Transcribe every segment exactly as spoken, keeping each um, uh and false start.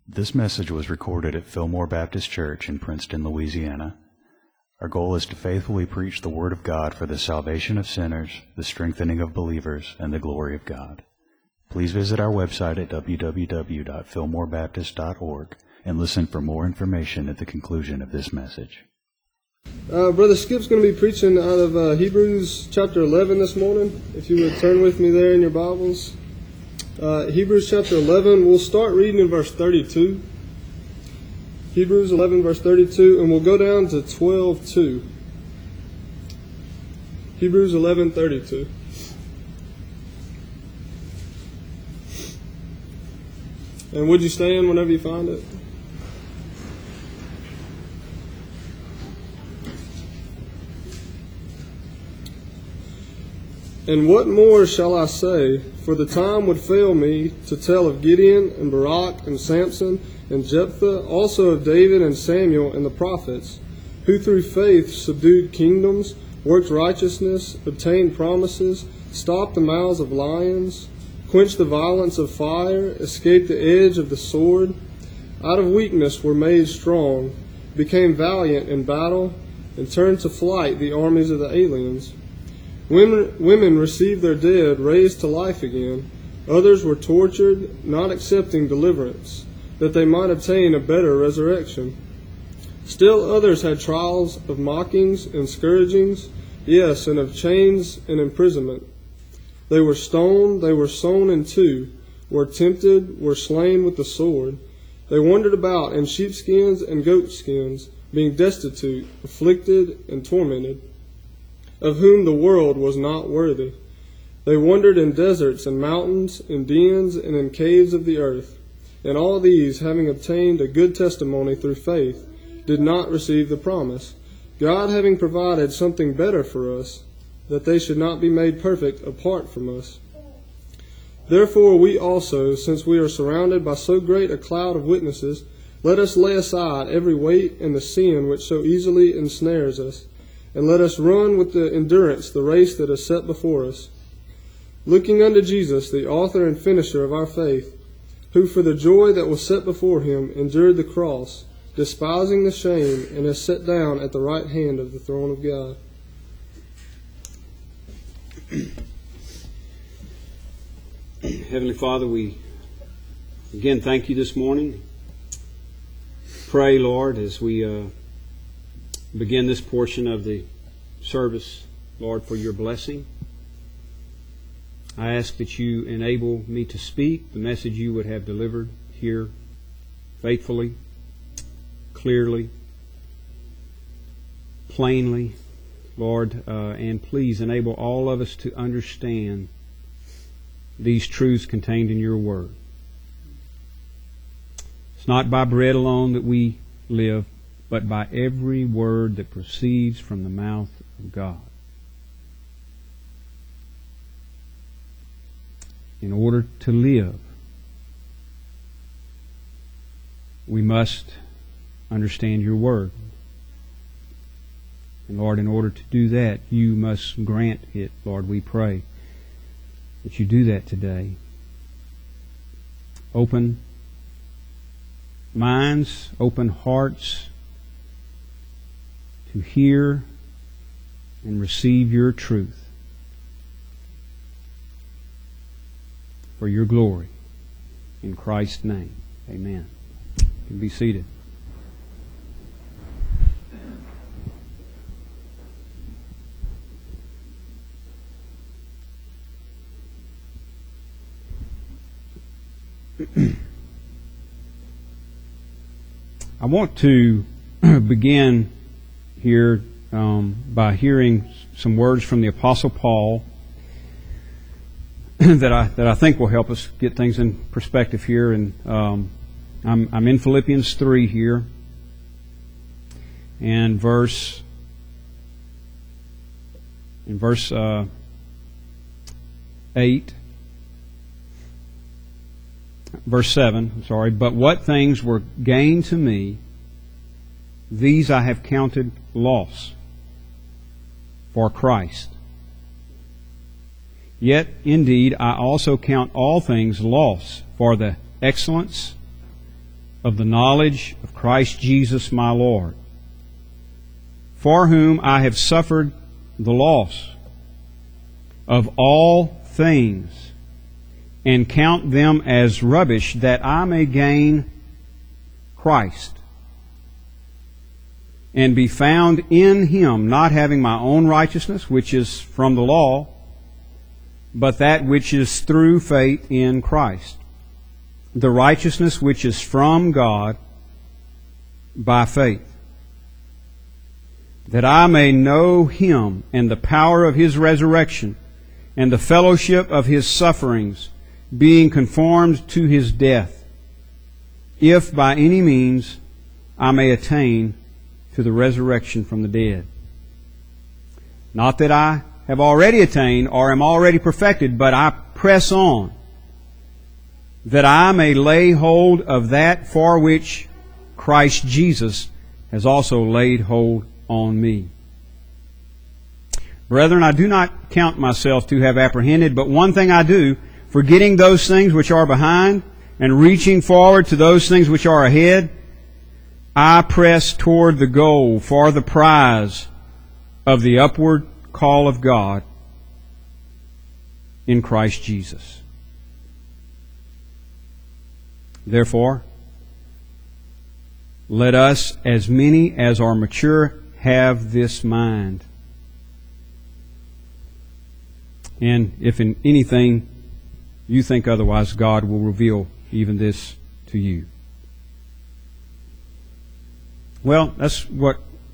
This message was recorded at Fillmore Baptist Church in Princeton, Louisiana. Our goal is to faithfully preach the Word of God for the salvation of sinners, the strengthening of believers, and the glory of God. Please visit our website at w w w dot fillmore baptist dot org and listen for more information at the conclusion of this message. Uh, Brother Skip's going to be preaching out of uh, Hebrews chapter eleven this morning. If you would turn with me there in your Bibles. Uh, Hebrews chapter eleven, we'll start reading in verse thirty-two. Hebrews eleven, verse thirty-two, and we'll go down to twelve two. Hebrews eleven, thirty-two. And would you stand whenever you find it? And what more shall I say? For the time would fail me to tell of Gideon and Barak and Samson and Jephthah, also of David and Samuel and the prophets, who through faith subdued kingdoms, worked righteousness, obtained promises, stopped the mouths of lions, quenched the violence of fire, escaped the edge of the sword, out of weakness were made strong, became valiant in battle, and turned to flight the armies of the aliens. Women, women received their dead raised to life again. Others were tortured, not accepting deliverance, that they might obtain a better resurrection. Still others had trials of mockings and scourgings, yes, and of chains and imprisonment. They were stoned, they were sown in two, were tempted, were slain with the sword. They wandered about in sheepskins and goatskins, being destitute, afflicted, and tormented, of whom the world was not worthy. They wandered in deserts and mountains, in dens and in caves of the earth. And all these, having obtained a good testimony through faith, did not receive the promise, God having provided something better for us, that they should not be made perfect apart from us. Therefore we also, since we are surrounded by so great a cloud of witnesses, let us lay aside every weight and the sin which so easily ensnares us, and let us run with the endurance the race that is set before us, looking unto Jesus, the author and finisher of our faith, who for the joy that was set before him endured the cross, despising the shame, and is set down at the right hand of the throne of God. Heavenly Father, we again thank you this morning. Pray, Lord, as we uh, begin this portion of the service, Lord, for your blessing. I ask that you enable me to speak the message you would have delivered here faithfully, clearly, plainly, Lord, uh, and please enable all of us to understand these truths contained in your word. It's not by bread alone that we live, but by every word that proceeds from the mouth of God. In order to live, we must understand your word. And Lord, in order to do that, you must grant it, Lord, we pray that you do that today. Open minds, open hearts, to hear and receive your truth for your glory. In Christ's name, amen. You can be seated. I want to begin here um, by hearing some words from the Apostle Paul that I that I think will help us get things in perspective here. And um, I'm I'm in Philippians three here, and verse in verse uh, eight, verse seven. I'm sorry, but what things were gain to me, these I have counted loss for Christ. Yet, indeed, I also count all things loss for the excellence of the knowledge of Christ Jesus my Lord, for whom I have suffered the loss of all things, and count them as rubbish, that I may gain Christ, and be found in Him, not having my own righteousness, which is from the law, but that which is through faith in Christ, the righteousness which is from God by faith, that I may know Him and the power of His resurrection and the fellowship of His sufferings, being conformed to His death, if by any means I may attain to the resurrection from the dead. Not that I have already attained or am already perfected, but I press on, that I may lay hold of that for which Christ Jesus has also laid hold on me. Brethren, I do not count myself to have apprehended, but one thing I do, forgetting those things which are behind, and reaching forward to those things which are ahead, I press toward the goal for the prize of the upward call of God in Christ Jesus. Therefore, let us, as many as are mature, have this mind. And if in anything you think otherwise, God will reveal even this to you. Well, that's what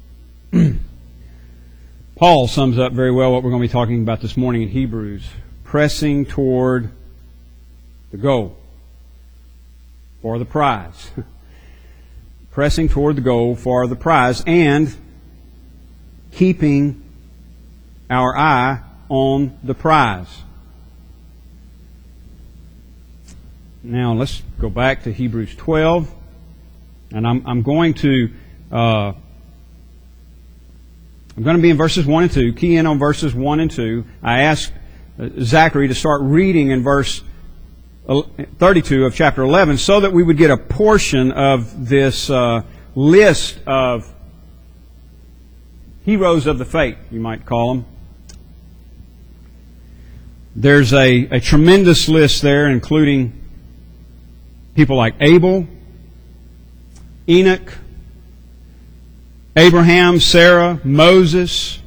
Paul sums up very well what we're going to be talking about this morning in Hebrews. Pressing toward the goal for the prize. Pressing toward the goal for the prize, and keeping our eye on the prize. Now let's go back to Hebrews twelve, and I'm, I'm going to uh, I'm going to be in verses one and two. Key in on verses one and two. I asked Zachary to start reading in verse thirty-two of chapter eleven, so that we would get a portion of this uh, list of heroes of the faith, you might call them. There's a, a tremendous list there, including people like Abel, Enoch, Abraham, Sarah, Moses,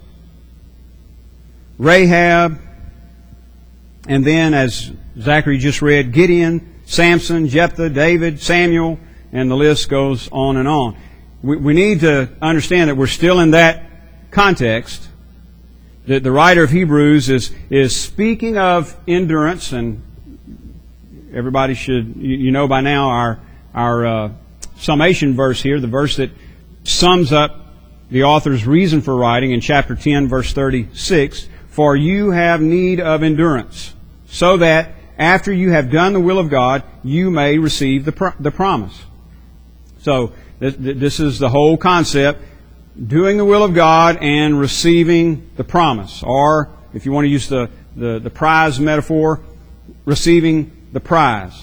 Rahab, and then, as Zachary just read, Gideon, Samson, Jephthah, David, Samuel, and the list goes on and on. We, we need to understand that we're still in that context. That the writer of Hebrews is, is speaking of endurance, and everybody should, you, you know by now, our, our uh, summation verse here, the verse that sums up the author's reason for writing in chapter ten, verse thirty-six, for you have need of endurance, so that after you have done the will of God, you may receive the, pro- the promise. So, th- th- this is the whole concept, doing the will of God and receiving the promise. Or, if you want to use the, the, the prize metaphor, receiving the prize.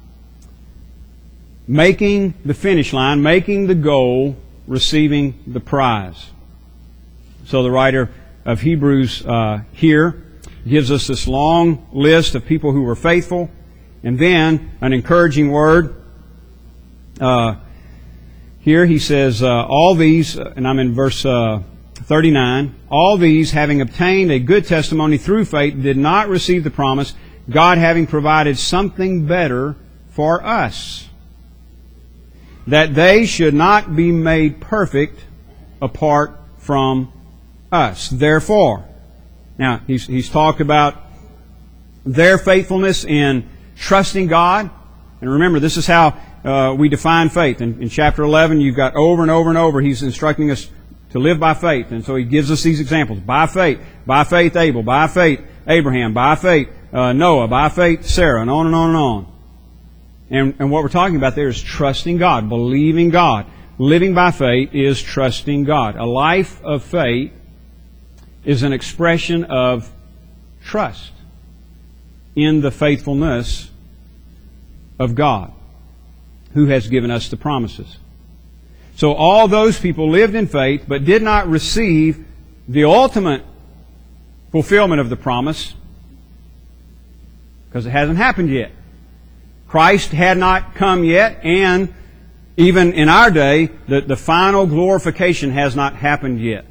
Making the finish line, making the goal, receiving the prize. So the writer of Hebrews uh, here gives us this long list of people who were faithful, and then an encouraging word. Uh, here he says, uh, all these, and I'm in verse uh, thirty-nine, all these, having obtained a good testimony through faith, did not receive the promise, God having provided something better for us, that they should not be made perfect apart from us. Therefore, now he's, he's talked about their faithfulness in trusting God. And remember, this is how uh, we define faith. In, in chapter eleven, you've got over and over and over, he's instructing us to live by faith. And so he gives us these examples. By faith, by faith Abel, by faith Abraham, by faith uh, Noah, by faith Sarah, and on and on and on. And, and what we're talking about there is trusting God, believing God. Living by faith is trusting God. A life of faith is an expression of trust in the faithfulness of God. who has given us the promises. So all those people lived in faith but did not receive the ultimate fulfillment of the promise because it hasn't happened yet. Christ had not come yet, and even in our day, the, the final glorification has not happened yet.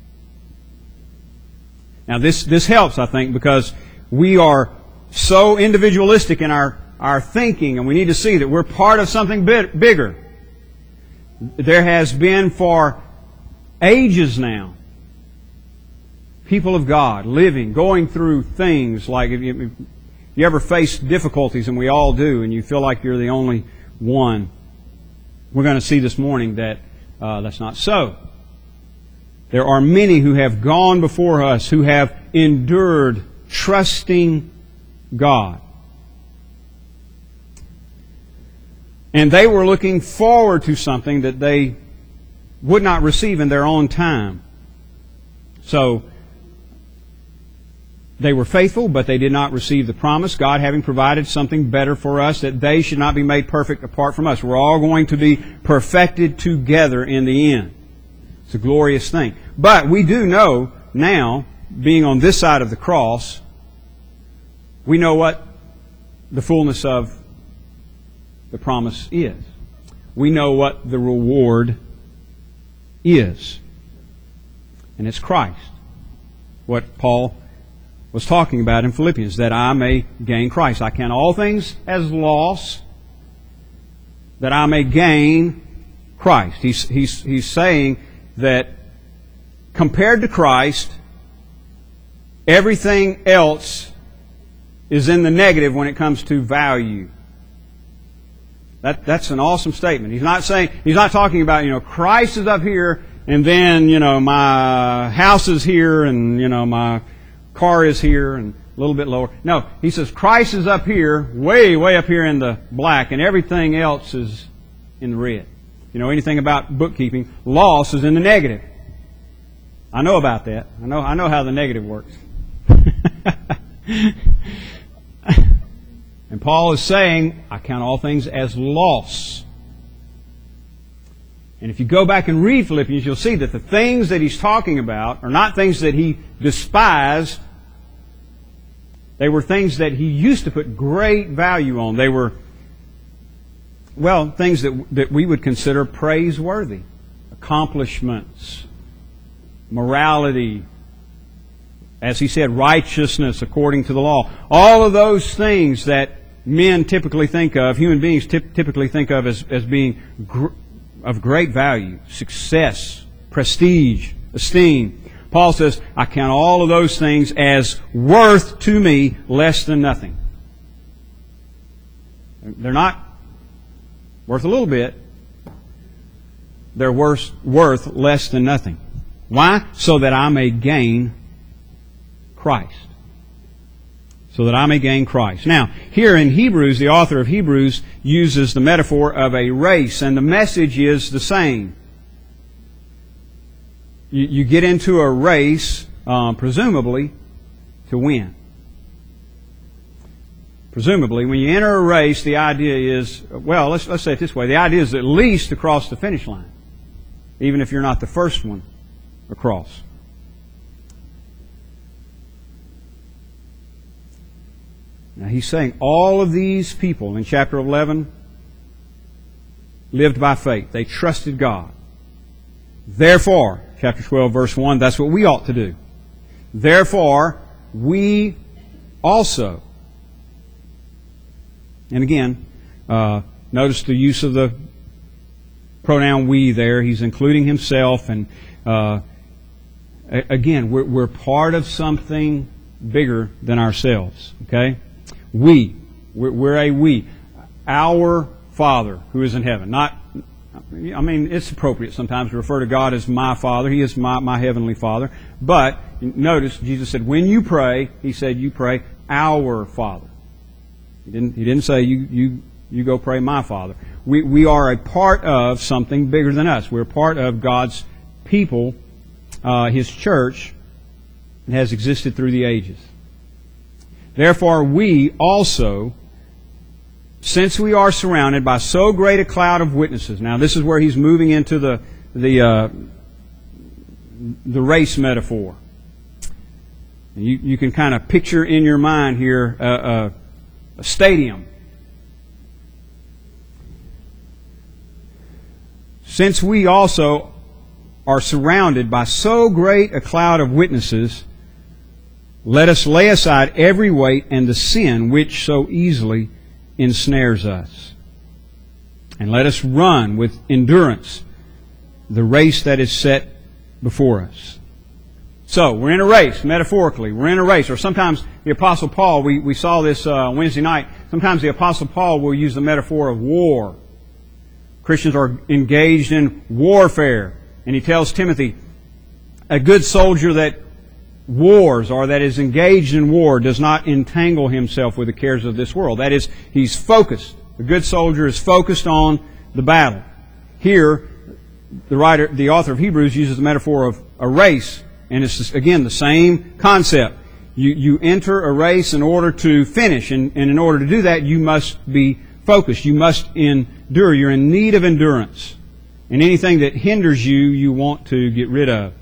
Now this, this helps, I think, because we are so individualistic in our, our thinking, and we need to see that we're part of something bit, bigger. There has been for ages now people of God living, going through things like if you, if you ever face difficulties, and we all do, and you feel like you're the only one. We're going to see this morning that uh, that's not so. There are many who have gone before us who have endured trusting God. And they were looking forward to something that they would not receive in their own time. So, they were faithful, but they did not receive the promise, God having provided something better for us, that they should not be made perfect apart from us. We're all going to be perfected together in the end. It's a glorious thing. But we do know now, being on this side of the cross, we know what the fullness of the promise is. We know what the reward is. And it's Christ. What Paul was talking about in Philippians, that I may gain Christ. I count all things as loss, that I may gain Christ. He's, he's, he's saying that compared to Christ, everything else is in the negative when it comes to value. That, that's an awesome statement. He's not saying, he's not talking about, you know, Christ is up here and then, you know, my house is here and, you know, my car is here and a little bit lower. No, he says Christ is up here, way, way up here in the black, and everything else is in the red. You know anything about bookkeeping? Loss is in the negative. I know about that. I know, I know how the negative works. And Paul is saying, I count all things as loss. And if you go back and read Philippians, you'll see that the things that he's talking about are not things that he despised. They were things that he used to put great value on. They were, well, things that, that we would consider praiseworthy. Accomplishments, morality, as he said, righteousness according to the law. All of those things that men typically think of, human beings typ- typically think of as, as being gr- of great value, success, prestige, esteem. Paul says, I count all of those things as worth to me less than nothing. They're not worth a little bit. They're worth, worth less than nothing. Why? So that I may gain Christ. So that I may gain Christ. Now, here in Hebrews, the author of Hebrews uses the metaphor of a race, and the message is the same. You, you get into a race, uh, presumably, to win. Presumably, when you enter a race, the idea is, well, let's, let's say it this way, the idea is at least to cross the finish line, even if you're not the first one across. Now he's saying all of these people in chapter eleven lived by faith. They trusted God. Therefore, chapter twelve, verse one, that's what we ought to do. Therefore, we also. And again, uh, notice the use of the pronoun we there. He's including himself. And uh, again, we're, we're part of something bigger than ourselves. Okay? We. We're, we're a we. Our Father who is in heaven. Not, I mean, it's appropriate sometimes to refer to God as my Father. He is my, my heavenly Father. But notice, Jesus said, when you pray, He said, you pray our Father. He didn't, he didn't say, you, you, you go pray my Father. We, we are a part of something bigger than us. We're part of God's people, uh, His church, that has existed through the ages. Therefore, we also, since we are surrounded by so great a cloud of witnesses. Now, this is where he's moving into the the uh, the race metaphor. You you can kind of picture in your mind here uh, uh, a stadium. Since we also are surrounded by so great a cloud of witnesses, let us lay aside every weight and the sin which so easily ensnares us. And let us run with endurance the race that is set before us. So, we're in a race, metaphorically. We're in a race. Or sometimes the Apostle Paul, we, we saw this uh, Wednesday night, sometimes the Apostle Paul will use the metaphor of war. Christians are engaged in warfare. And he tells Timothy, a good soldier that wars or that is engaged in war does not entangle himself with the cares of this world. That is, he's focused. A good soldier is focused on the battle. Here, the writer, the author of Hebrews uses the metaphor of a race, and it's again the same concept. You you enter a race in order to finish, and, and in order to do that, you must be focused. You must endure. You're in need of endurance. And anything that hinders you, you want to get rid of.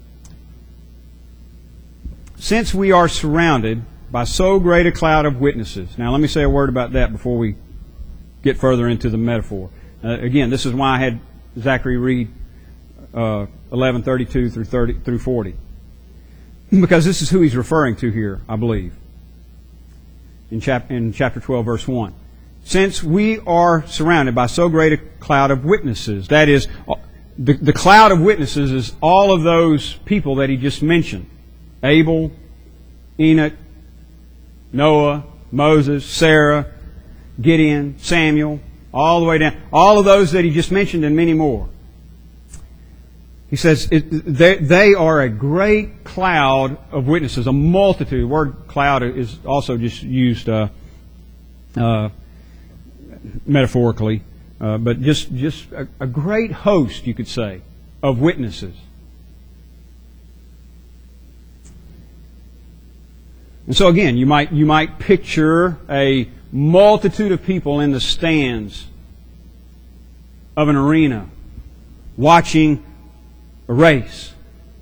Since we are surrounded by so great a cloud of witnesses. Now, let me say a word about that before we get further into the metaphor. Uh, again, this is why I had Zachary read uh, eleven thirty-two through thirty through forty, because this is who he's referring to here, I believe, in, chap- in chapter twelve, verse one. Since we are surrounded by so great a cloud of witnesses, that is, the, the cloud of witnesses is all of those people that he just mentioned. Abel, Enoch, Noah, Moses, Sarah, Gideon, Samuel, all the way down. All of those that he just mentioned and many more. He says it, they, they are a great cloud of witnesses, a multitude. The word cloud is also just used uh, uh, metaphorically, uh, but just, just a, a great host, you could say, of witnesses. And so again, you might you might picture a multitude of people in the stands of an arena watching a race.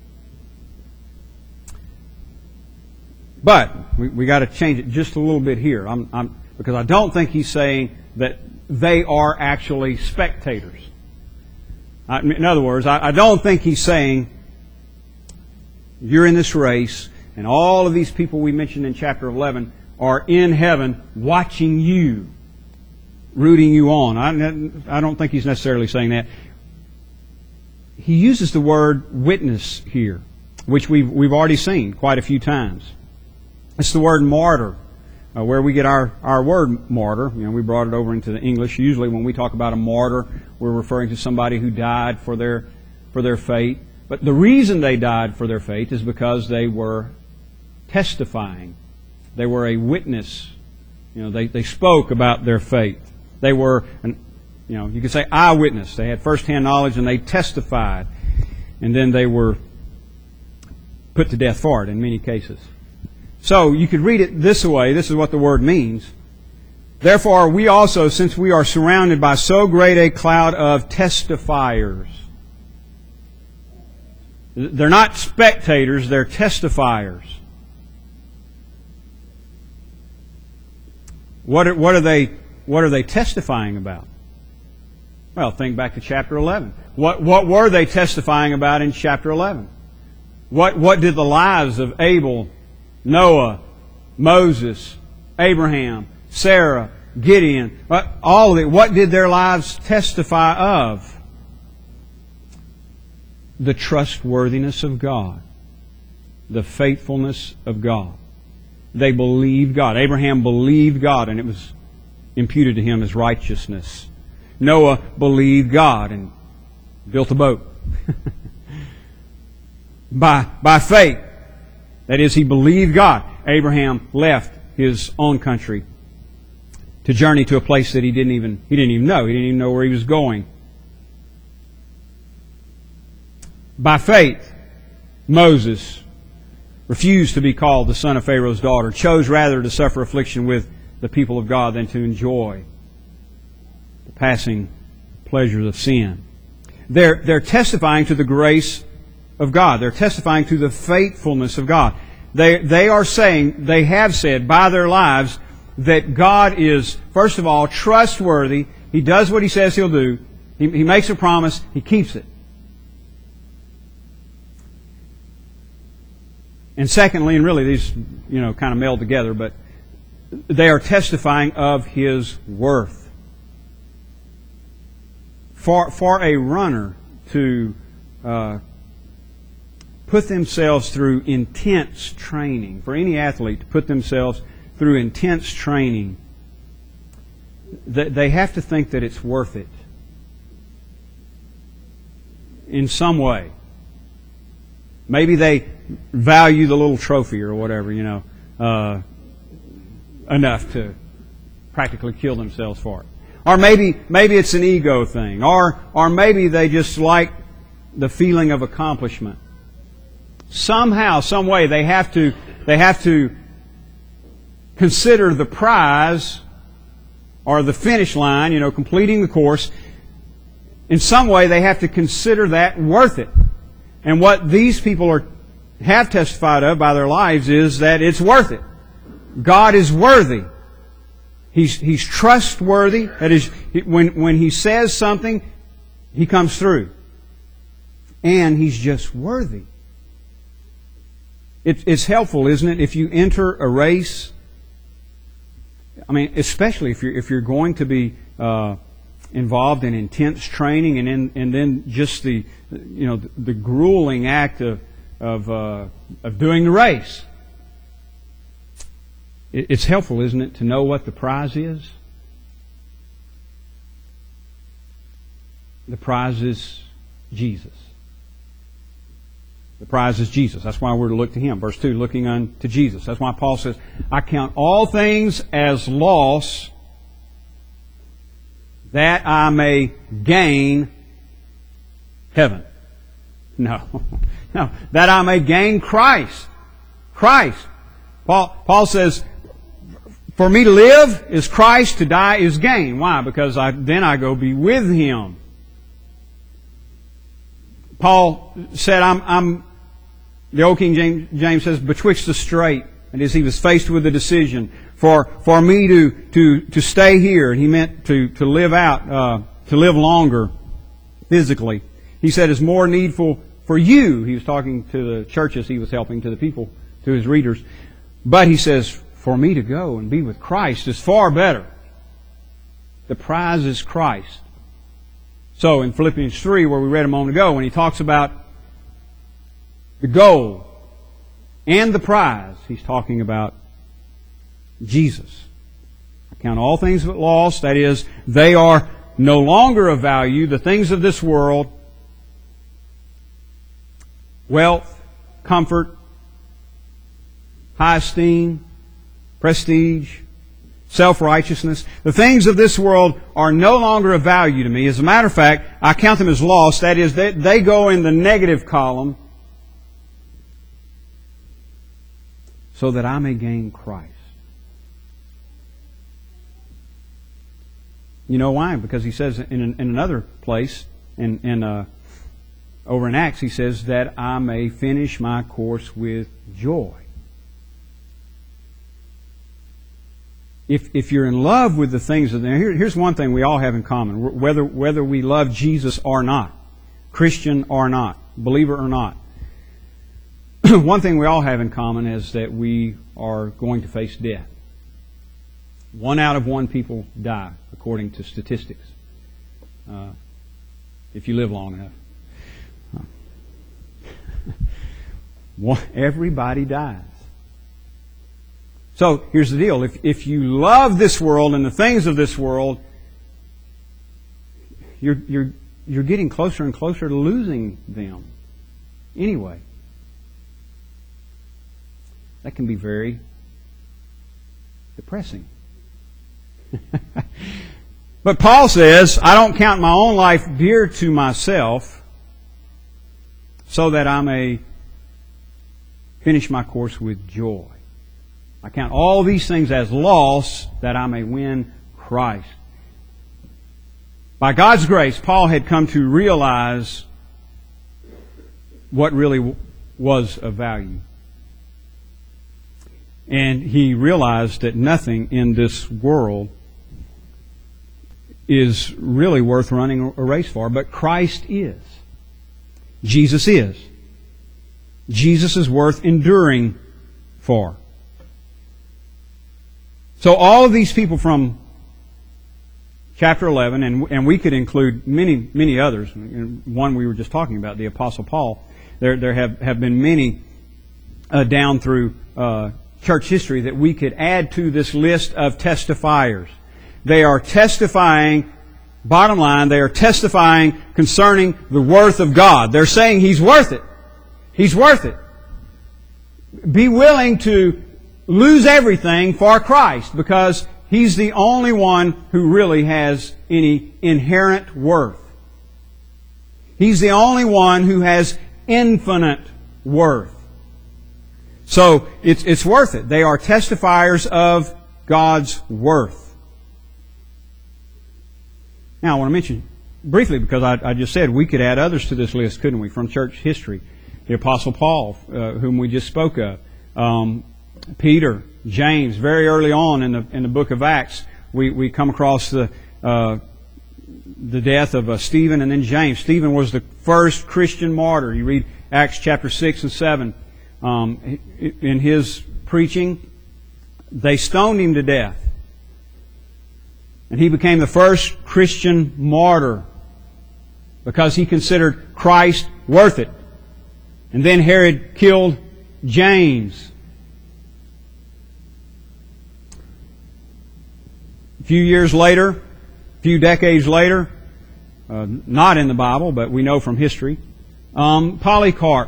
But we we got to change it just a little bit here. I'm, I'm because I don't think he's saying that they are actually spectators. I, in other words, I, I don't think he's saying you're in this race and all of these people we mentioned in chapter eleven are in heaven watching you, rooting you on. I, I don't think he's necessarily saying that. He uses the word witness here, which we've, we've already seen quite a few times. It's the word martyr, uh, where we get our, our word martyr. You know, we brought it over into the English. Usually when we talk about a martyr, we're referring to somebody who died for their, for their faith. But the reason they died for their faith is because they were testifying. They were a witness. You know, they, they spoke about their faith. They were, an, you know, you could say eyewitness. They had first-hand knowledge and they testified. And then they were put to death for it in many cases. So you could read it this way. This is what the word means. Therefore, we also, since we are surrounded by so great a cloud of testifiers. They're not spectators, they're testifiers. What are, what are they what are they testifying about? Well, think back to chapter eleven. What what were they testifying about in chapter eleven? What what did the lives of Abel, Noah, Moses, Abraham, Sarah, Gideon, all of it, what did their lives testify of? The trustworthiness of God. The faithfulness of God. They believed God. Abraham believed God, and it was imputed to him as righteousness. Noah believed God and built a boat. by, by faith. That is, he believed God. Abraham left his own country to journey to a place that he didn't even he didn't even know. He didn't even know where he was going. By faith, Moses refused to be called the son of Pharaoh's daughter, chose rather to suffer affliction with the people of God than to enjoy the passing pleasures of sin. They're, they're testifying to the grace of God. They're testifying to the faithfulness of God. They, they are saying, they have said by their lives, that God is, first of all, trustworthy. He does what He says He'll do. He, he makes a promise. He keeps it. And secondly, and really these, you know, kind of meld together, but they are testifying of His worth. For, for a runner to uh, put themselves through intense training, for any athlete to put themselves through intense training, they have to think that it's worth it in some way. Maybe they value the little trophy or whatever, you know, uh, enough to practically kill themselves for it. Or maybe maybe it's an ego thing. Or or maybe they just like the feeling of accomplishment. Somehow, some way, they have to they have to consider the prize or the finish line, you know, completing the course. In some way, they have to consider that worth it. And what these people are have testified of by their lives is that it's worth it. God is worthy. He's He's trustworthy. That is, when when He says something, He comes through. And He's just worthy. It, it's helpful, isn't it, if you enter a race. I mean, especially if you're if you're going to be uh, involved in intense training, and in, and then just the you know the, the grueling act of of uh, of doing the race. It, it's helpful, isn't it, to know what the prize is? The prize is Jesus. The prize is Jesus. That's why we're to look to Him. Verse two, looking unto Jesus. That's why Paul says, I count all things as loss that I may gain heaven. No. No. That I may gain Christ. Christ. Paul, Paul says, for me to live is Christ, to die is gain. Why? Because I, then I go be with Him. Paul said, I'm, I'm the old King James, James says, betwixt the strait. And as he was faced with the decision, for for me to to to stay here, he meant to to live out, uh, to live longer physically. He said, it's more needful for you. He was talking to the churches he was helping, to the people, to his readers. But he says, for me to go and be with Christ is far better. The prize is Christ. So in Philippians three, where we read a moment ago, when he talks about the goal and the prize, he's talking about Jesus. I count all things but loss. That is, they are no longer of value. The things of this world, wealth, comfort, high esteem, prestige, self-righteousness. The things of this world are no longer of value to me. As a matter of fact, I count them as loss. That is, they, they go in the negative column so that I may gain Christ. You know why? Because he says in, in another place, in, in uh, over in Acts, he says that I may finish my course with joy. If, if you're in love with the things of the... Here, here's one thing we all have in common, whether, whether we love Jesus or not, Christian or not, believer or not. One thing we all have in common is that we are going to face death. One out of one people die, according to statistics, uh, if you live long enough. Everybody dies. So here's the deal. If, if you love this world and the things of this world, you're, you're, you're getting closer and closer to losing them anyway. That can be very depressing. But Paul says, I don't count my own life dear to myself so that I may finish my course with joy. I count all these things as loss that I may win Christ. By God's grace, Paul had come to realize what really was of value. And he realized that nothing in this world is really worth running a race for, but Christ is. Jesus is. Jesus is worth enduring for. So all of these people from chapter eleven, and, and we could include many, many others. One we were just talking about, the Apostle Paul. There, there have, have been many uh, down through uh, church history that we could add to this list of testifiers. They are testifying, bottom line, they are testifying concerning the worth of God. They're saying He's worth it. He's worth it. Be willing to lose everything for Christ, because He's the only one who really has any inherent worth. He's the only one who has infinite worth. So it's, it's worth it. They are testifiers of God's worth. Now I want to mention briefly, because I, I just said we could add others to this list, couldn't we, from church history. The Apostle Paul, uh, whom we just spoke of. Um, Peter, James, very early on in the in the book of Acts, we, we come across the uh, the death of uh, Stephen and then James. Stephen was the first Christian martyr. You read Acts chapter six and seven. Um, in his preaching, they stoned him to death. And he became the first Christian martyr because he considered Christ worth it. And then Herod killed James. A few years later, a few decades later, uh, not in the Bible, but we know from history, um, Polycarp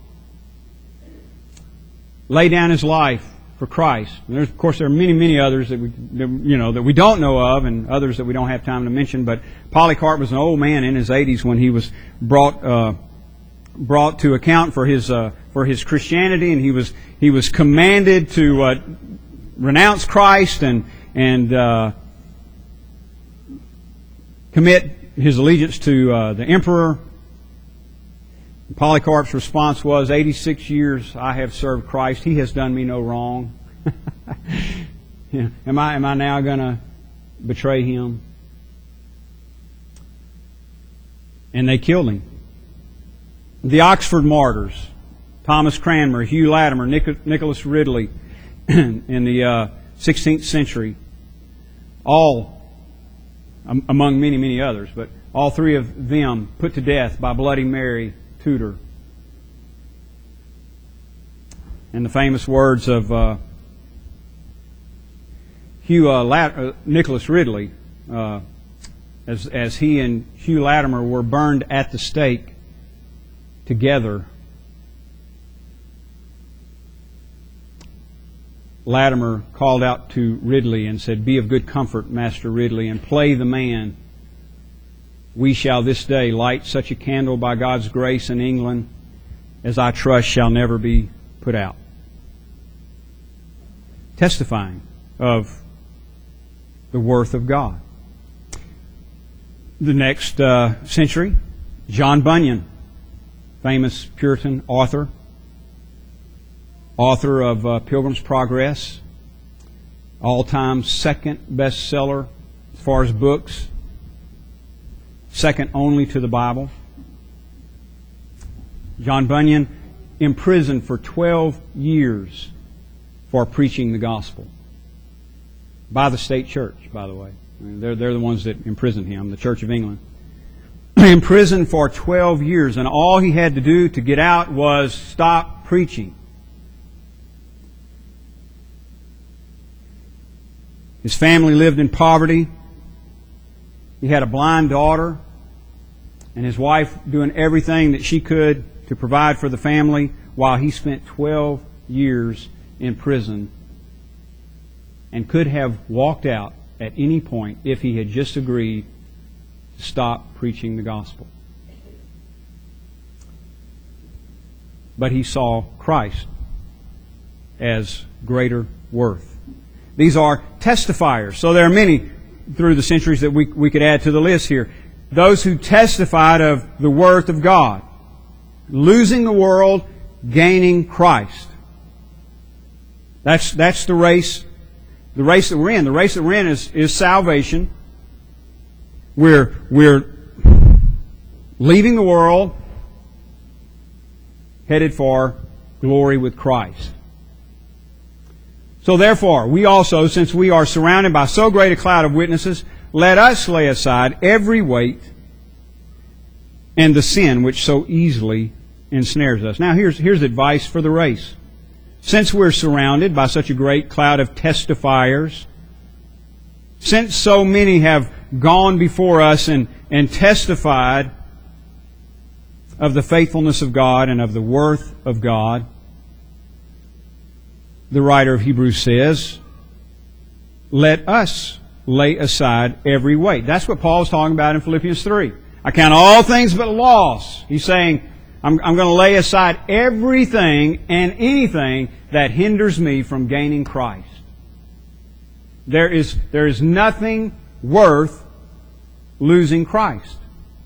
laid down his life for Christ. And there's, of course, there are many, many others that we, you know, that we don't know of, and others that we don't have time to mention. But Polycarp was an old man in his eighties when he was brought uh, brought to account for his uh, for his Christianity, and he was he was commanded to uh, renounce Christ and and uh, commit his allegiance to uh, the emperor. Polycarp's response was, eighty-six years I have served Christ. He has done me no wrong. Yeah. Am I, am I now going to betray him? And they killed him. The Oxford martyrs, Thomas Cranmer, Hugh Latimer, Nic- Nicholas Ridley, in the uh, sixteenth century, all, um, among many, many others, but all three of them put to death by Bloody Mary Tudor. And the famous words of uh, Hugh uh, Lat- uh, Nicholas Ridley, uh, as as he and Hugh Latimer were burned at the stake together. Latimer called out to Ridley and said, "Be of good comfort, Master Ridley, and play the man. We shall this day light such a candle by God's grace in England as I trust shall never be put out." Testifying of the worth of God. The next uh, century, John Bunyan, famous Puritan author, author of uh, Pilgrim's Progress, all-time second bestseller as far as books, second only to the Bible. John Bunyan imprisoned for twelve years for preaching the gospel. By the state church, by the way. I mean, they're, they're the ones that imprisoned him, the Church of England. Imprisoned for twelve years, and all he had to do to get out was stop preaching. His family lived in poverty. He had a blind daughter, and his wife doing everything that she could to provide for the family while he spent twelve years in prison and could have walked out at any point if he had just agreed to stop preaching the gospel. But he saw Christ as greater worth. These are testifiers. So there are many through the centuries that we, we could add to the list here. those who testified of the worth of God. Losing the world, gaining Christ. That's, that's the race, the race that we're in. The race that we're in is, is salvation. We're, we're leaving the world, headed for glory with Christ. So therefore, we also, since we are surrounded by so great a cloud of witnesses, let us lay aside every weight and the sin which so easily ensnares us. Now here's, here's advice for the race. Since we're surrounded by such a great cloud of testifiers, since so many have gone before us and, and testified of the faithfulness of God and of the worth of God, the writer of Hebrews says, let us lay aside every weight. That's what Paul's talking about in Philippians three. I count all things but loss. He's saying, I'm, I'm going to lay aside everything and anything that hinders me from gaining Christ. There is, there is nothing worth losing Christ.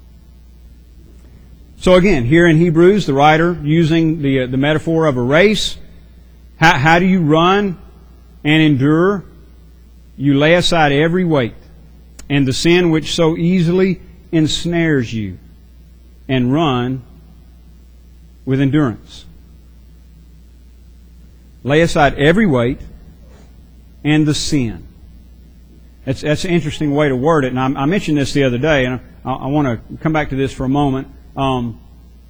So again, here in Hebrews, the writer using the, uh, the metaphor of a race. How, how do you run and endure? You lay aside every weight and the sin which so easily ensnares you, and run with endurance. Lay aside every weight and the sin. That's, that's an interesting way to word it. And I, I mentioned this the other day, and I, I want to come back to this for a moment. Um,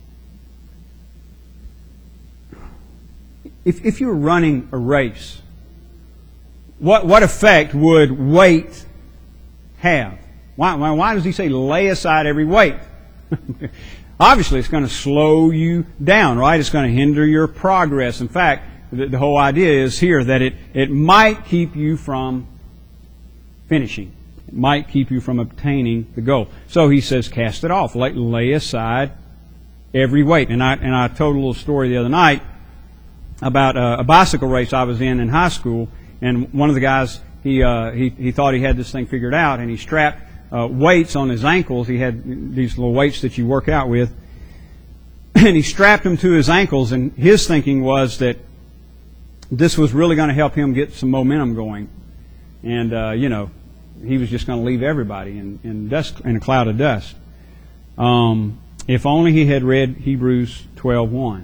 if, if you were running a race, what, what effect would weight have? Why, why, why does he say lay aside every weight? Obviously, it's going to slow you down, right? It's going to hinder your progress. In fact, the, the whole idea is here that it, it might keep you from finishing. It might keep you from obtaining the goal. So he says, cast it off. Lay, lay aside every weight. And I, and I told a little story the other night about a, a bicycle race I was in in high school. And one of the guys, he, uh, he, he thought he had this thing figured out, and he strapped Uh, weights on his ankles. He had these little weights that you work out with. And he strapped them to his ankles, and his thinking was that this was really going to help him get some momentum going. And, uh, you know, he was just going to leave everybody in, in, dust, in a cloud of dust. Um, if only he had read Hebrews twelve one.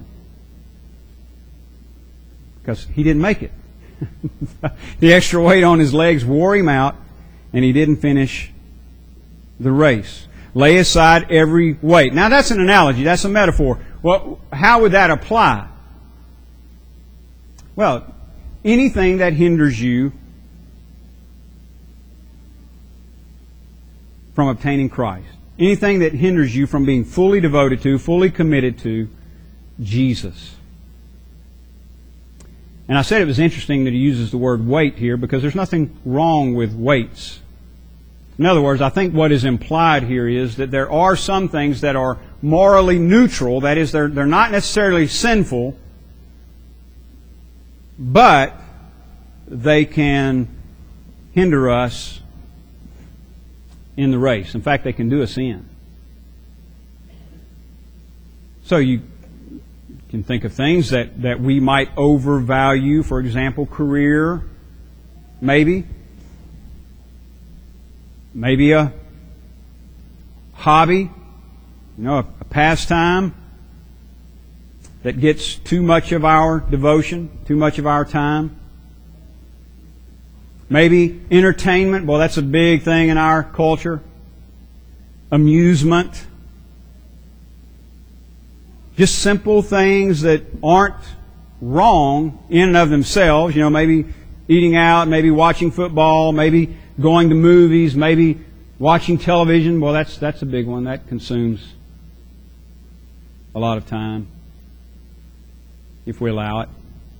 Because he didn't make it. The extra weight on his legs wore him out, and he didn't finish the race. Lay aside every weight. Now that's an analogy. That's a metaphor. Well, how would that apply? Well, anything that hinders you from obtaining Christ. Anything that hinders you from being fully devoted to, fully committed to Jesus. And I said it was interesting that he uses the word weight here because there's nothing wrong with weights. In other words, I think what is implied here is that there are some things that are morally neutral. That is, they're, they're not necessarily sinful, but they can hinder us in the race. In fact, they can do us in. So you can think of things that, that we might overvalue. For example, career, maybe. Maybe a hobby, you know, a, a pastime that gets too much of our devotion, too much of our time. Maybe entertainment, well, that's a big thing in our culture. Amusement. Just simple things that aren't wrong in and of themselves. You know, maybe eating out, maybe watching football, maybe going to movies, maybe watching television. Well, that's that's a big one. That consumes a lot of time if we allow it.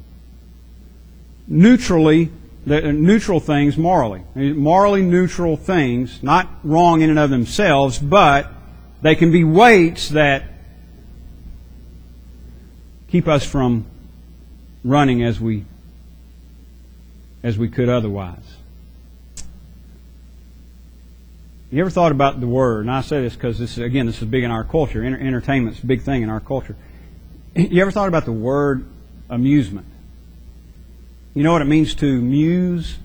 Neutrally, the neutral things morally. Morally neutral things, not wrong in and of themselves, but they can be weights that keep us from running as we as we could otherwise. You ever thought about the word, and I say this because this is, again, this is big in our culture. Enter- entertainment's a big thing in our culture. You ever thought about the word amusement? You know what it means to muse?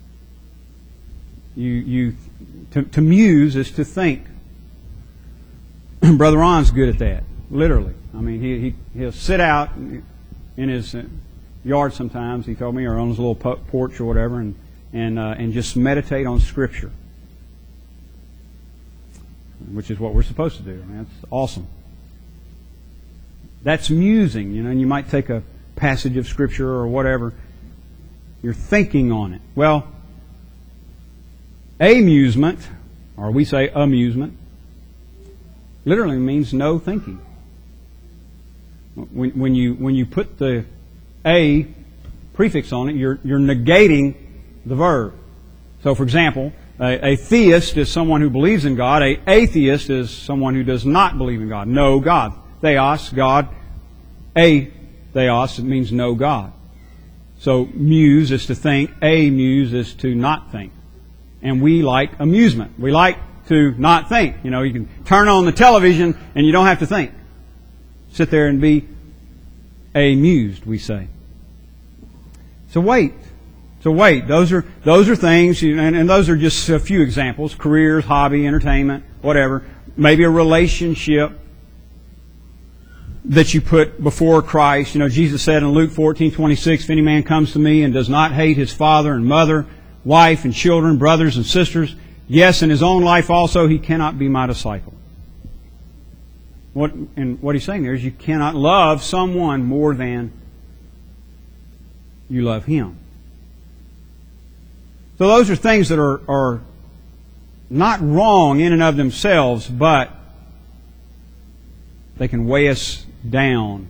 You, you, to, to muse is to think. Brother Ron's good at that, literally. I mean, he, he, he'll sit out in his yard sometimes, he told me, or on his little porch or whatever, and, and, uh, and just meditate on Scripture, which is what we're supposed to do. I mean, that's awesome. That's musing, you know, and you might take a passage of Scripture or whatever. You're thinking on it. Well, amusement, or we say amusement, literally means no thinking. When, when you when you put the a prefix on it, you're you're negating the verb. So, for example, a, a theist is someone who believes in God. A atheist is someone who does not believe in God. No God. Theos, God. A theos, it means no God. So muse is to think. A muse is to not think. And we like amusement. We like to not think. You know, you can turn on the television and you don't have to think. Sit there and be amused, we say. So wait. So wait. Those are those are things, and, and those are just a few examples. Careers, hobby, entertainment, whatever. Maybe a relationship that you put before Christ. You know, Jesus said in Luke fourteen twenty-six, if any man comes to me and does not hate his father and mother, wife and children, brothers and sisters, yes, in his own life also, he cannot be my disciple. What, and what he's saying there is you cannot love someone more than you love him. So those are things that are, are not wrong in and of themselves, but they can weigh us down.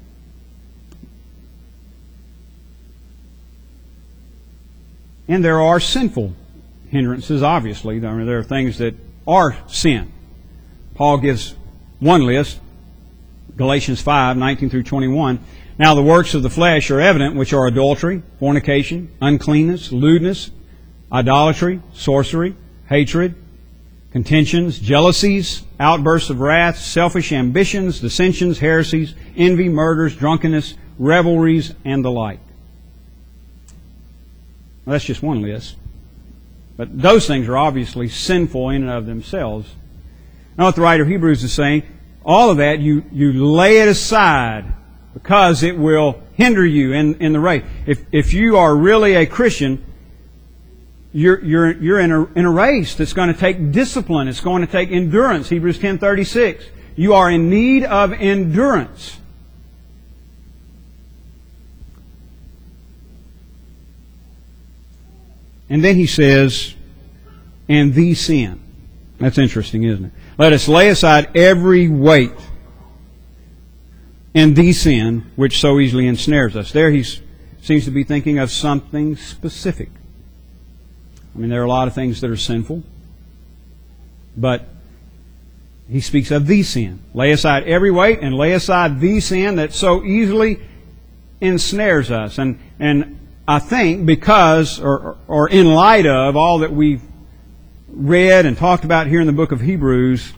And there are sinful hindrances, obviously. I mean, there are things that are sin. Paul gives one list, Galatians five, nineteen through twenty-one. Now the works of the flesh are evident, which are adultery, fornication, uncleanness, lewdness, idolatry, sorcery, hatred, contentions, jealousies, outbursts of wrath, selfish ambitions, dissensions, heresies, envy, murders, drunkenness, revelries, and the like. Well, that's just one list. But those things are obviously sinful in and of themselves. Now what the writer of Hebrews is saying, all of that, you, you lay it aside because it will hinder you in, in the race. If, if you are really a Christian, you're, you're, you're in, a, in a race that's going to take discipline. It's going to take endurance. Hebrews ten thirty-six. You are in need of endurance. And then he says, and the sin. That's interesting, isn't it? Let us lay aside every weight and the sin which so easily ensnares us. There he seems to be thinking of something specific. I mean, there are a lot of things that are sinful, but he speaks of the sin. Lay aside every weight and lay aside the sin that so easily ensnares us. And, and I think because, or, or in light of all that we've read and talked about here in the book of Hebrews,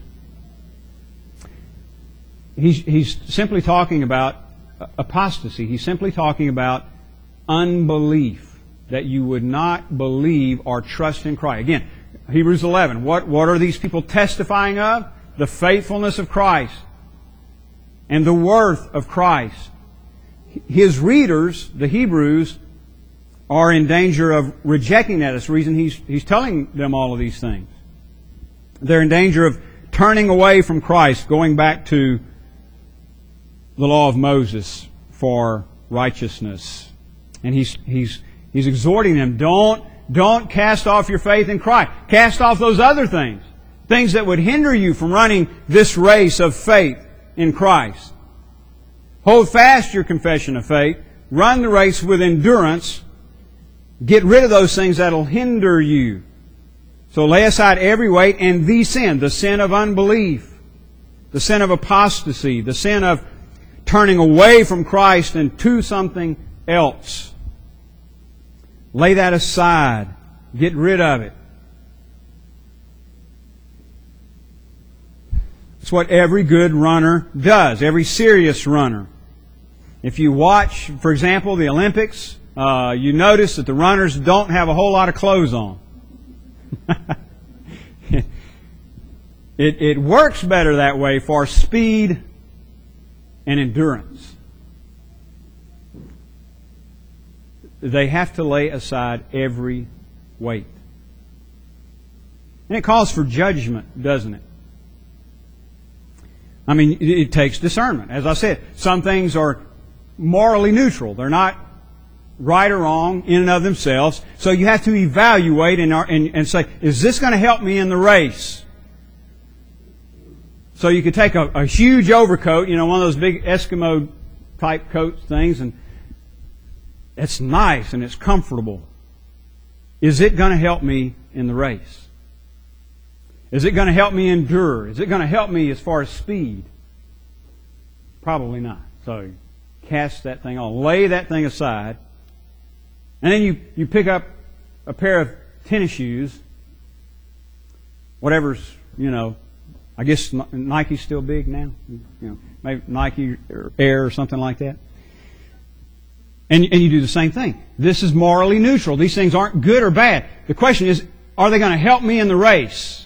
he's, he's simply talking about apostasy. He's simply talking about unbelief, that you would not believe or trust in Christ. Again, Hebrews eleven, what, what are these people testifying of? The faithfulness of Christ and the worth of Christ. His readers, the Hebrews, are in danger of rejecting that. That's the reason he's, he's telling them all of these things. They're in danger of turning away from Christ, going back to the law of Moses for righteousness. And he's, he's, he's exhorting them, don't, don't cast off your faith in Christ. Cast off those other things. Things that would hinder you from running this race of faith in Christ. Hold fast your confession of faith. Run the race with endurance. Get rid of those things that will hinder you. So lay aside every weight and the sin, the sin of unbelief, the sin of apostasy, the sin of turning away from Christ and to something else. Lay that aside. Get rid of it. It's what every good runner does, every serious runner. If you watch, for example, the Olympics, uh, you notice that the runners don't have a whole lot of clothes on. it, it works better that way for speed and endurance. They have to lay aside every weight. And it calls for judgment, doesn't it? I mean, it, it takes discernment. As I said, some things are morally neutral. They're not right or wrong in and of themselves. So you have to evaluate and, and, and say, is this going to help me in the race? So you could take a, a huge overcoat, you know, one of those big Eskimo type coat things, and it's nice and it's comfortable. Is it going to help me in the race? Is it going to help me endure? Is it going to help me as far as speed? Probably not. So cast that thing on. Lay that thing aside. And then you, you pick up a pair of tennis shoes. Whatever's, you know, I guess Nike's still big now. You know, maybe Nike or Air or something like that. And, and you do the same thing. This is morally neutral. These things aren't good or bad. The question is, are they going to help me in the race?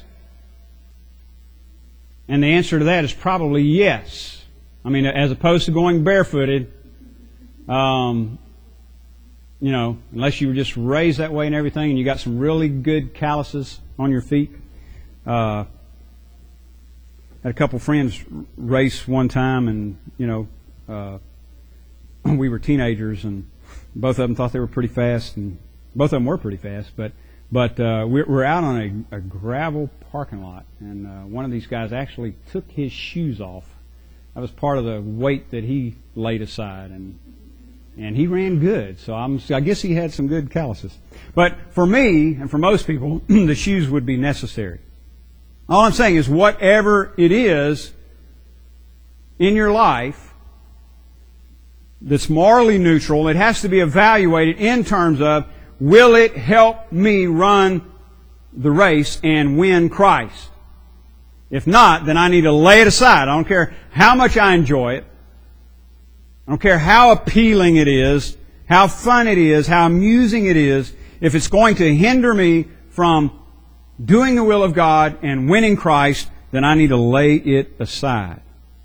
And the answer to that is probably yes. I mean, as opposed to going barefooted, um, you know, unless you were just raised that way and everything and you got some really good calluses on your feet. Uh, had a couple friends race one time and, you know, uh, we were teenagers, and both of them thought they were pretty fast, and both of them were pretty fast. But but uh, we're, we're out on a, a gravel parking lot, and uh, one of these guys actually took his shoes off. That was part of the weight that he laid aside, and and he ran good. So I'm I guess he had some good calluses. But for me and for most people, the shoes would be necessary. All I'm saying is, whatever it is in your life that's morally neutral, it has to be evaluated in terms of, will it help me run the race and win Christ? If not, then I need to lay it aside. I don't care how much I enjoy it. I don't care how appealing it is, how fun it is, how amusing it is. If it's going to hinder me from doing the will of God and winning Christ, then I need to lay it aside.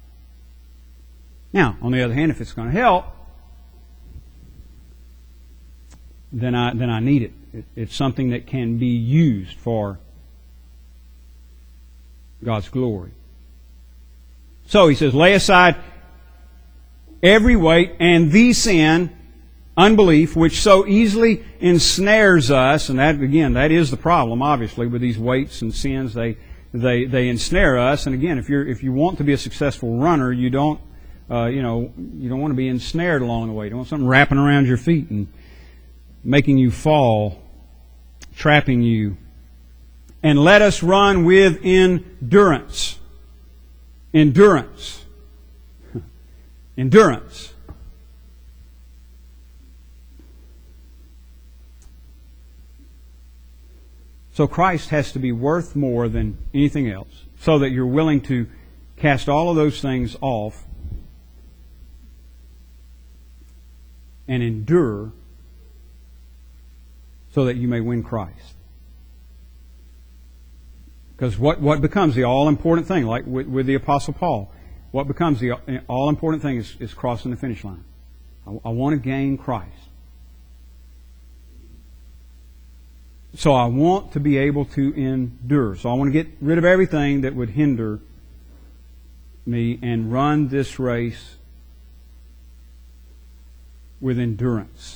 Now, on the other hand, if it's going to help, then I then I need it. it. It's something that can be used for God's glory. So he says, lay aside every weight and the sin, unbelief, which so easily ensnares us. And that, again, that is the problem, obviously, with these weights and sins. They they they ensnare us. And again, if you're if you want to be a successful runner, you don't uh, you know you don't want to be ensnared along the way. You don't want something wrapping around your feet and making you fall, trapping you. And let us run with endurance. Endurance. Endurance. So Christ has to be worth more than anything else, so that you're willing to cast all of those things off and endure so that you may win Christ. Because what, what becomes the all-important thing, like with, with the Apostle Paul, what becomes the all-important thing is, is crossing the finish line. I, I want to gain Christ. So I want to be able to endure. So I want to get rid of everything that would hinder me and run this race with endurance.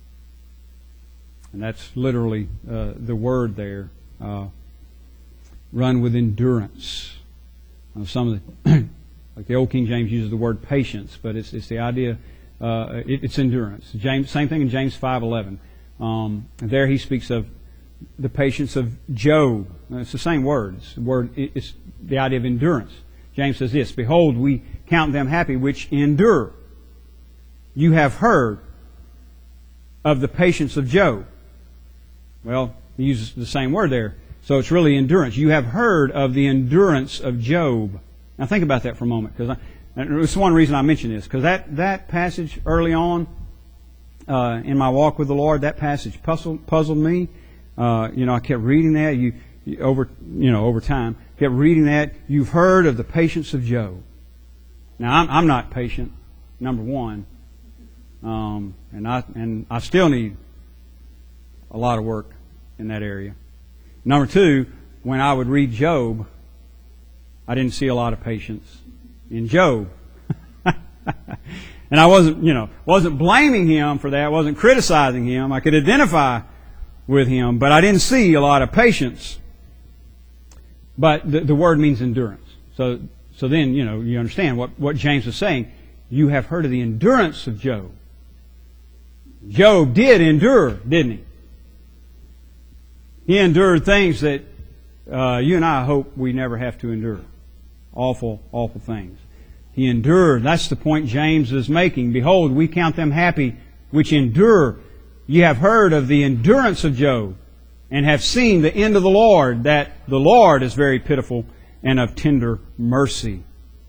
And that's literally uh, the word there. Uh, run with endurance. Uh, some of the, like the old King James uses the word patience, but it's it's the idea. Uh, it, it's endurance. James, same thing in James five eleven. Um, there he speaks of the patience of Job. It's the same word. It's the word. It's the idea of endurance. James says this: "Behold, we count them happy which endure. You have heard of the patience of Job." Well, he uses the same word there. So it's really endurance. You have heard of the endurance of Job. Now think about that for a moment, because it's one reason I mention this, because that, that passage early on uh, in my walk with the Lord, that passage puzzled, puzzled me. Uh, you know, I kept reading that you, you over you know over time. Kept reading that. You've heard of the patience of Job. Now I'm, I'm not patient, number one, um, and I and I still need a lot of work in that area. Number two, when I would read Job, I didn't see a lot of patience in Job. And I wasn't, you know, wasn't blaming him for that, wasn't criticizing him. I could identify with him, but I didn't see a lot of patience. But the, the word means endurance. So so then, you know, you understand what, what James is saying. You have heard of the endurance of Job. Job did endure, didn't he? He endured things that uh, you and I hope we never have to endure. Awful, awful things. He endured. That's the point James is making. Behold, we count them happy which endure. Ye have heard of the endurance of Job, and have seen the end of the Lord, that the Lord is very pitiful and of tender mercy.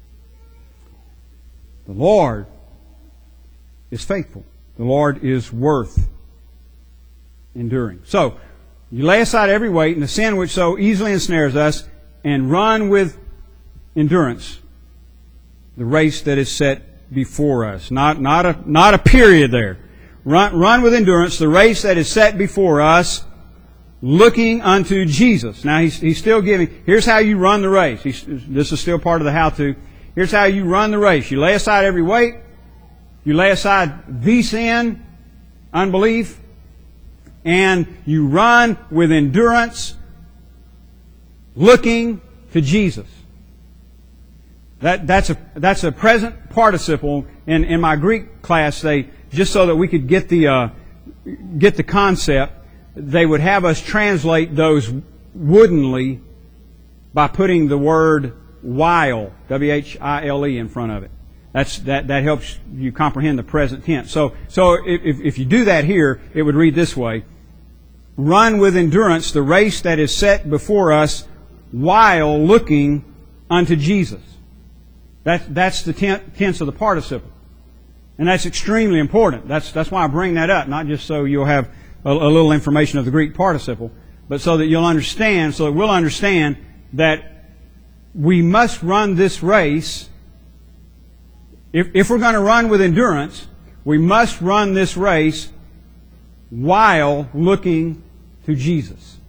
The Lord is faithful. The Lord is worth enduring. So, you lay aside every weight and the sin which so easily ensnares us, and run with endurance the race that is set before us. Not, not, a, not a period there. Run, run with endurance the race that is set before us, looking unto Jesus. Now, he's, he's still giving, here's how you run the race. He's, this is still part of the how-to. Here's how you run the race. You lay aside every weight. You lay aside the sin, unbelief, and you run with endurance, looking to Jesus. That, that's a, that's a present participle. In, in my Greek class, they, just so that we could get the, uh, get the concept, they would have us translate those woodenly by putting the word while, W H I L E, in front of it. That's, that, that helps you comprehend the present tense. So, so if, if you do that here, it would read this way. Run with endurance the race that is set before us, while looking unto Jesus. That, that's the tense of the participle. And that's extremely important. That's, that's why I bring that up, not just so you'll have a, a little information of the Greek participle, but so that you'll understand, so that we'll understand that we must run this race. If, if we're going to run with endurance, we must run this race while looking to Jesus.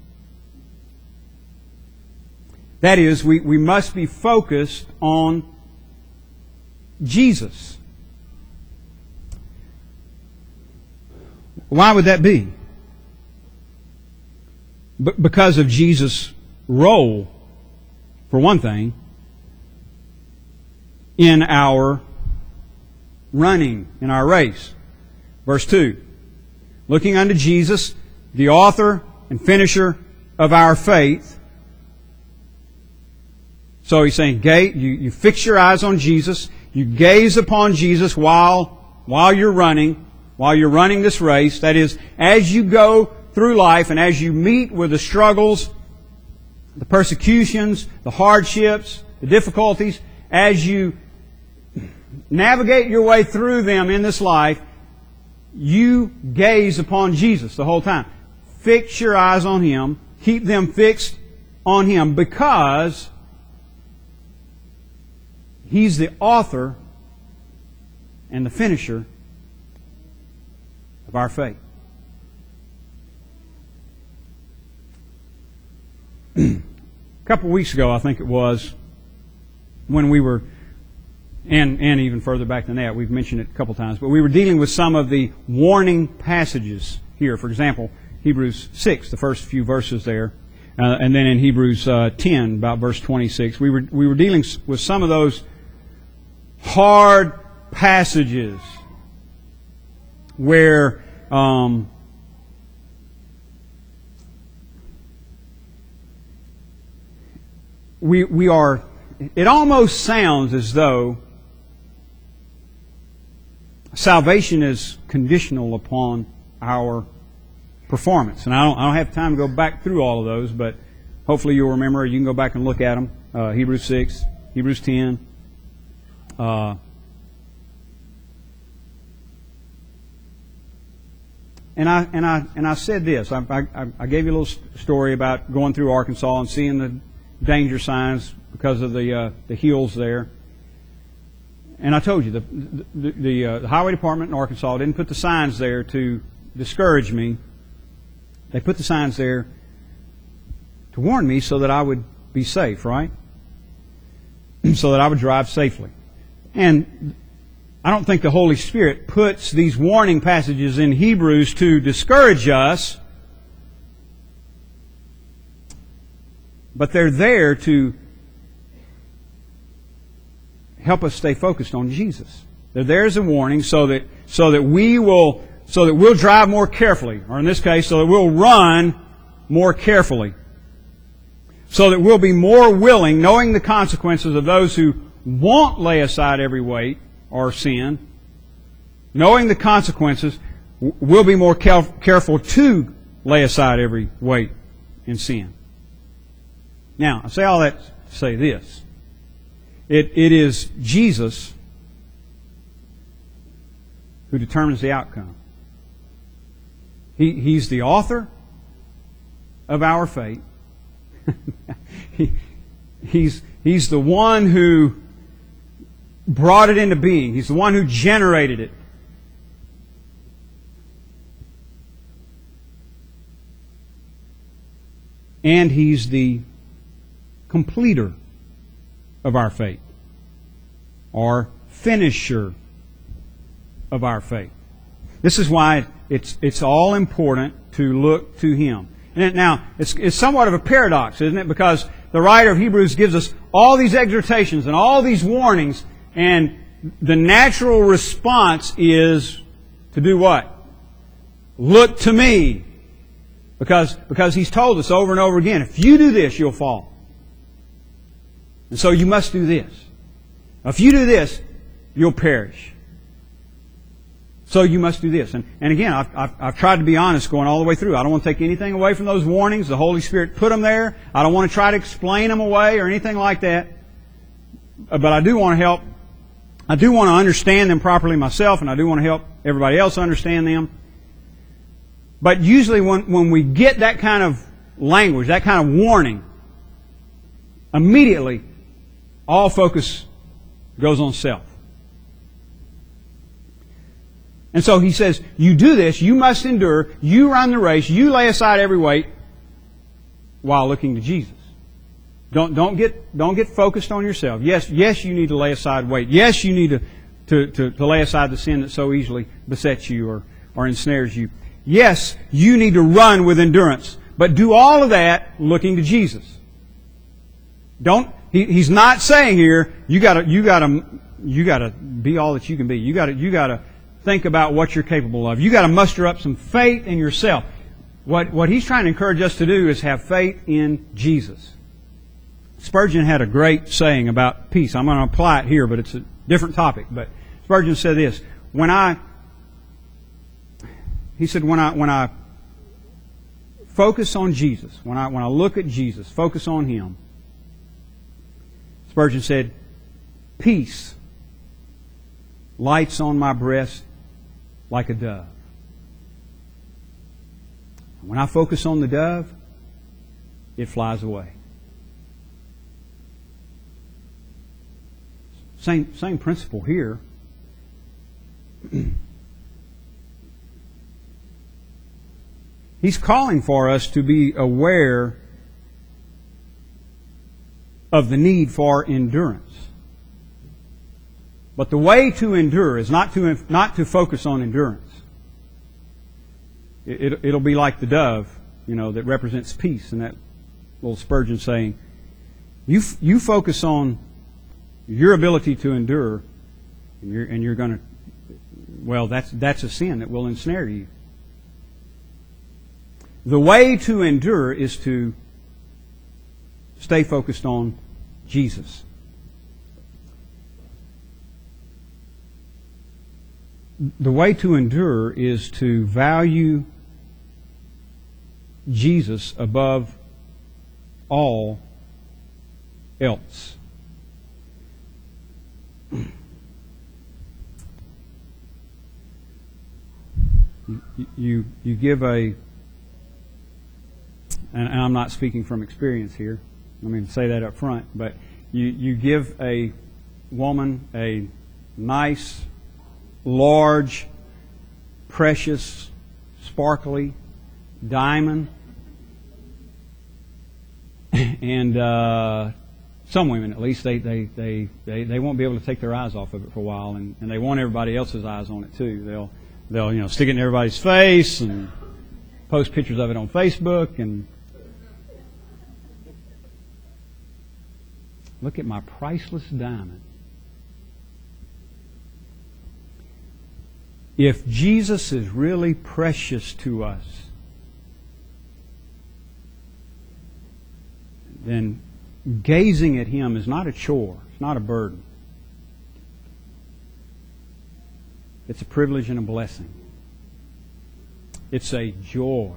That is, we, we must be focused on Jesus. Why would that be? B- because of Jesus' role, for one thing, in our running, in our race. Verse two. Looking unto Jesus, the author and finisher of our faith. So he's saying, you, you fix your eyes on Jesus. You gaze upon Jesus while, while you're running, while you're running this race. That is, as you go through life and as you meet with the struggles, the persecutions, the hardships, the difficulties, as you navigate your way through them in this life, you gaze upon Jesus the whole time. Fix your eyes on Him. Keep them fixed on Him, because He's the author and the finisher of our faith. A couple of weeks ago, I think it was, when we were, and, and even further back than that, we've mentioned it a couple times, but we were dealing with some of the warning passages here. For example, Hebrews six, the first few verses there, uh, and then in Hebrews uh, ten, about verse twenty-six, we were we were dealing with some of those hard passages where um, we we are. It almost sounds as though salvation is conditional upon our performance. And I don't, I don't have time to go back through all of those, but hopefully you'll remember. You can go back and look at them. Uh, Hebrews six, Hebrews ten. Uh, and I and I and I said this. I, I, I gave you a little story about going through Arkansas and seeing the danger signs because of the uh, the hills there. And I told you the the, the, uh, the highway department in Arkansas didn't put the signs there to discourage me. They put the signs there to warn me so that I would be safe, right? So that I would drive safely. And I don't think the Holy Spirit puts these warning passages in Hebrews to discourage us, but they're there to help us stay focused on Jesus. They're there as a warning so that so that we will so that we'll drive more carefully, or in this case, so that we'll run more carefully. So that we'll be more willing, knowing the consequences of those who won't lay aside every weight or sin, knowing the consequences, we'll be more careful to lay aside every weight and sin. Now, I say all that to say this. It, it is Jesus who determines the outcome. He, he's the author of our fate. he, he's, he's the one who brought it into being. He's the one who generated it. And He's the completer of our faith, or finisher of our faith. This is why it's it's all important to look to Him. And now, it's, it's somewhat of a paradox, isn't it? Because the writer of Hebrews gives us all these exhortations and all these warnings, and the natural response is to do what? Look to me. Because, because He's told us over and over again, if you do this, you'll fall. And so you must do this. If you do this, you'll perish. So you must do this. And, and again, I've, I've, I've tried to be honest going all the way through. I don't want to take anything away from those warnings. The Holy Spirit put them there. I don't want to try to explain them away or anything like that. But I do want to help. I do want to understand them properly myself, and I do want to help everybody else understand them. But usually when, when we get that kind of language, that kind of warning, immediately all focus goes on self. And so he says, you do this, you must endure, you run the race, you lay aside every weight while looking to Jesus. Don't, don't get, don't get focused on yourself. Yes, yes, you need to lay aside weight. Yes, you need to, to, to, to lay aside the sin that so easily besets you or, or ensnares you. Yes, you need to run with endurance. But do all of that looking to Jesus. Don't, he, he's not saying here, you gotta, you gotta, you gotta be all that you can be. You gotta, you gotta think about what you're capable of. You gotta muster up some faith in yourself. What, what he's trying to encourage us to do is have faith in Jesus. Spurgeon had a great saying about peace. I'm going to apply it here, but it's a different topic. But Spurgeon said this, when I, he said, when I, when I focus on Jesus, when I, when I look at Jesus, focus on Him, Spurgeon said, peace lights on my breast like a dove. When I focus on the dove, it flies away. Same, same principle here. He's calling for us to be aware of the need for endurance. But the way to endure is not to, not to focus on endurance. It, it, it'll be like the dove, you know, that represents peace, and that little Spurgeon saying, you, you focus on your ability to endure, and you're, and you're going to, well, that's, that's a sin that will ensnare you. The way to endure is to stay focused on Jesus. The way to endure is to value Jesus above all else. You, you, you give a, and I'm not speaking from experience here, I mean, say that up front, but you, you give a woman a nice, large, precious, sparkly diamond, and uh, some women, at least, they, they, they, they, they won't be able to take their eyes off of it for a while, and, and they want everybody else's eyes on it too. They'll they'll you know stick it in everybody's face and post pictures of it on Facebook and look at my priceless diamond. If Jesus is really precious to us, then gazing at Him is not a chore. It's not a burden. It's a privilege and a blessing. It's a joy.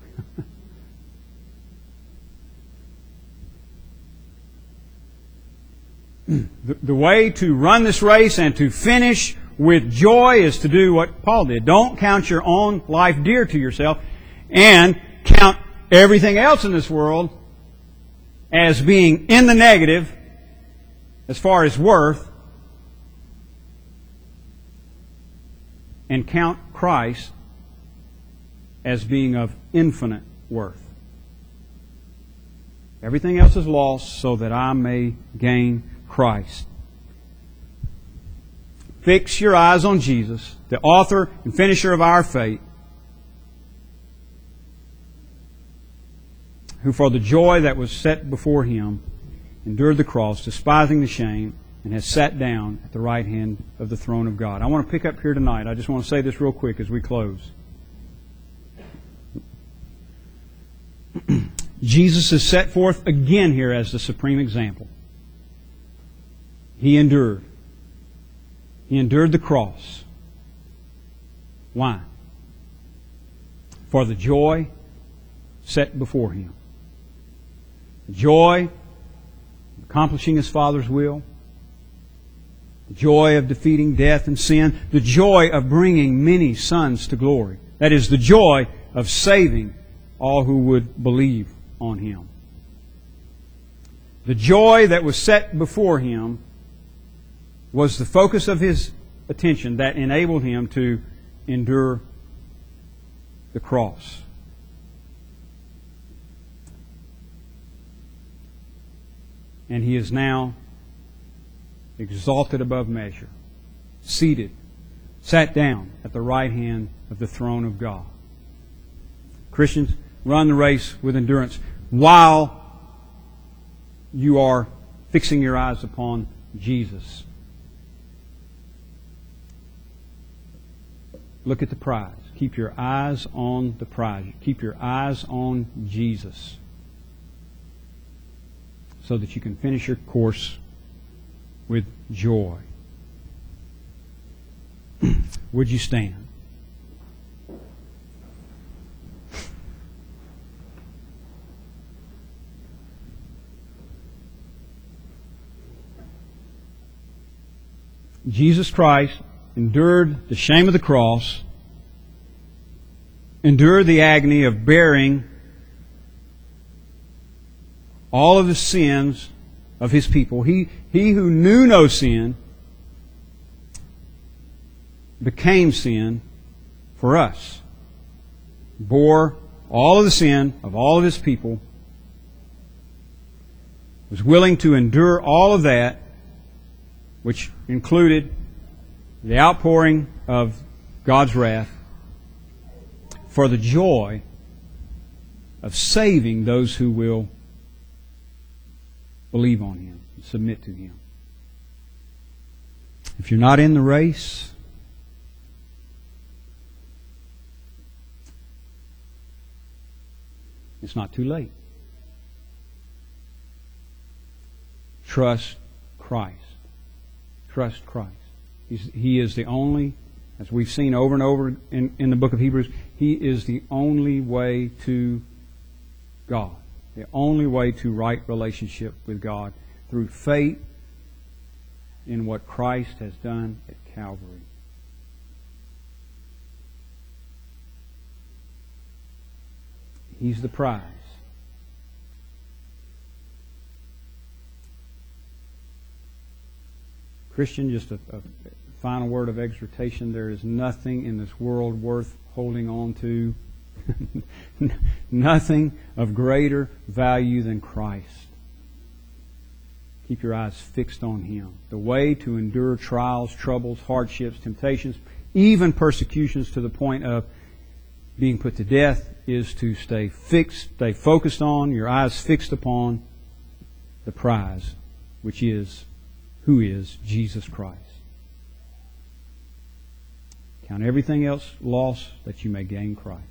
the, the way to run this race and to finish with joy is to do what Paul did. Don't count your own life dear to yourself and count everything else in this world as being in the negative as far as worth, and count Christ as being of infinite worth. Everything else is lost so that I may gain Christ. Fix your eyes on Jesus, the author and finisher of our faith, who for the joy that was set before Him endured the cross, despising the shame, and has sat down at the right hand of the throne of God. I want to pick up here tonight. I just want to say this real quick as we close. Jesus is set forth again here as the supreme example. He endured. He endured the cross. Why? For the joy set before Him. The joy of accomplishing His Father's will. The joy of defeating death and sin. The joy of bringing many sons to glory. That is, the joy of saving all who would believe on Him. The joy that was set before Him was the focus of His attention that enabled Him to endure the cross. And He is now exalted above measure, seated, sat down at the right hand of the throne of God. Christians, run the race with endurance while you are fixing your eyes upon Jesus. Look at the prize. Keep your eyes on the prize. Keep your eyes on Jesus so that you can finish your course with joy. Would you stand? Jesus Christ endured the shame of the cross, endured the agony of bearing all of the sins of His people. He, he who knew no sin became sin for us, bore all of the sin of all of His people, was willing to endure all of that, which included the outpouring of God's wrath, for the joy of saving those who will believe on Him and submit to Him. If you're not in the race, it's not too late. Trust Christ. Trust Christ. He's, he is the only, as we've seen over and over in, in the book of Hebrews, He is the only way to God. The only way to right relationship with God through faith in what Christ has done at Calvary. He's the prize. Christian, just a, a final word of exhortation. There is nothing in this world worth holding on to. Nothing of greater value than Christ. Keep your eyes fixed on Him. The way to endure trials, troubles, hardships, temptations, even persecutions to the point of being put to death is to stay fixed, stay focused on, your eyes fixed upon the prize, which is, who is Jesus Christ. Count everything else lost that you may gain Christ.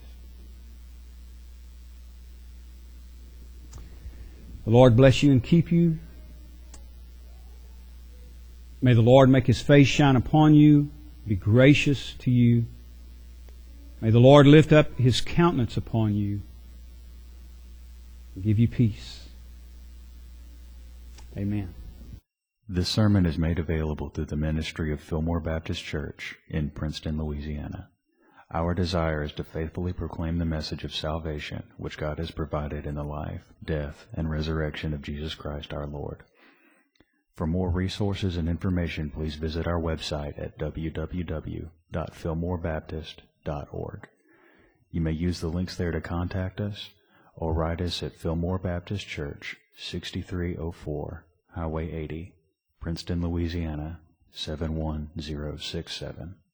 The Lord bless you and keep you. May the Lord make His face shine upon you, be gracious to you. May the Lord lift up His countenance upon you and give you peace. Amen. This sermon is made available through the ministry of Fillmore Baptist Church in Princeton, Louisiana. Our desire is to faithfully proclaim the message of salvation which God has provided in the life, death, and resurrection of Jesus Christ our Lord. For more resources and information, please visit our website at w w w dot fillmore baptist dot org. You may use the links there to contact us or write us at Fillmore Baptist Church, sixty-three oh four Highway eighty, Princeton, Louisiana, seven one zero six seven.